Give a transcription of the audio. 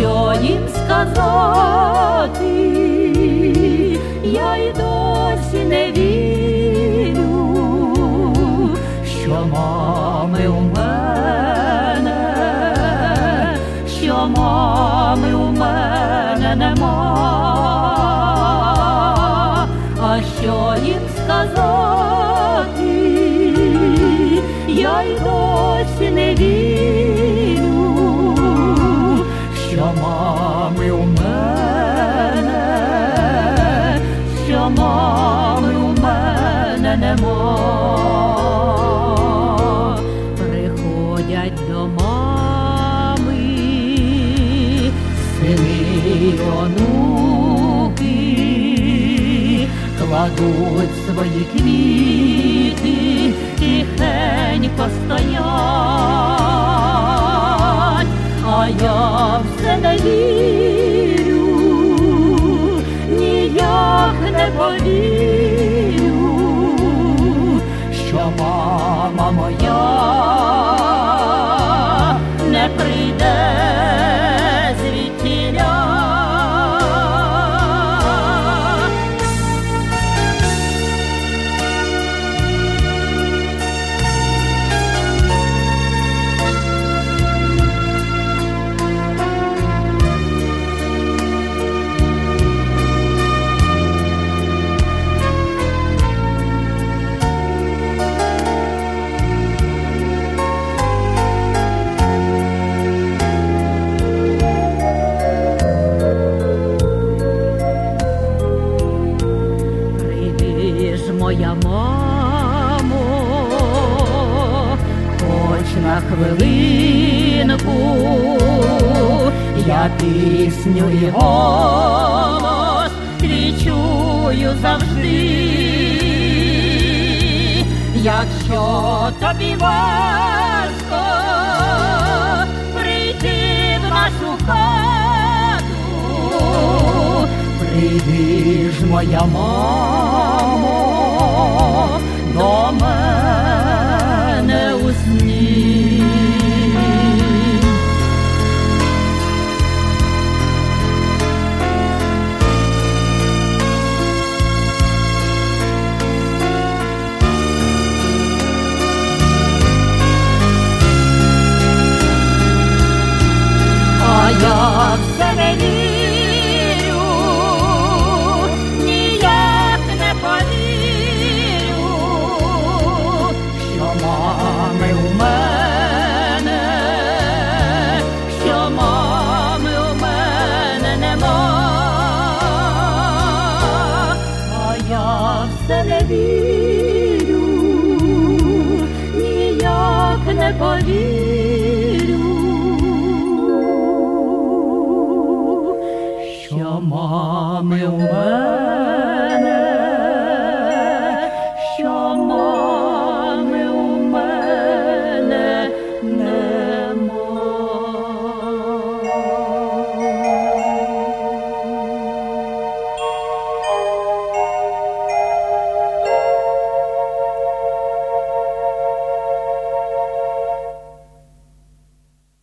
що їм сказати, я й досі не вірю, що мами у мене, що мами у мене нема. А що їм сказати, я й досі не вірю, що мами у мене, що мами у мене нема. Приходять до мами сини й онуки, кладуть свої квіти, тихенько стоять, а я все не вірю, ніяк не повірю, що мама моя не прийде звідтіля. Моя мамо, хоч на хвилинку, я пісню і голос твій чую завжди. Якщо тобі важко прийти в нашу хату, прийди ж, моя мамо, до мене у сні. А я все не вірю, ніяк не повірю, що мами у мене, що мами у мене нема. А я все не вірю, ніяк не повірю, що мами у мене